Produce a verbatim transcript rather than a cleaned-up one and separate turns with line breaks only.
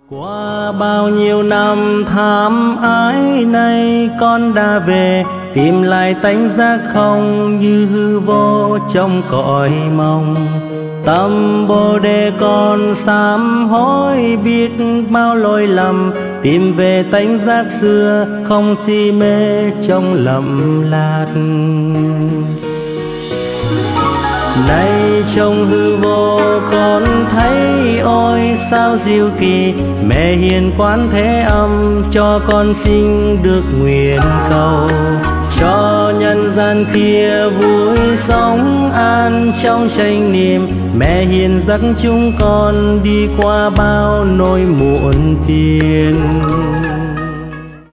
Qua bao nhiêu năm thảm ái nay con đã về, tìm lại tánh giác không như hư vô trong cõi mong. Tâm Bồ Đề con sám hối biết bao lỗi lầm, tìm về tánh giác xưa không si mê trong lầm lạc. Nay trong hư vô con thấy ôi sao diệu kỳ, mẹ hiền Quán Thế Âm cho con sinh được nguyện cầu, cho nhân gian kia vui sống an trong chánh niệm. Mẹ hiền dắt chúng con đi qua bao nỗi muộn phiền.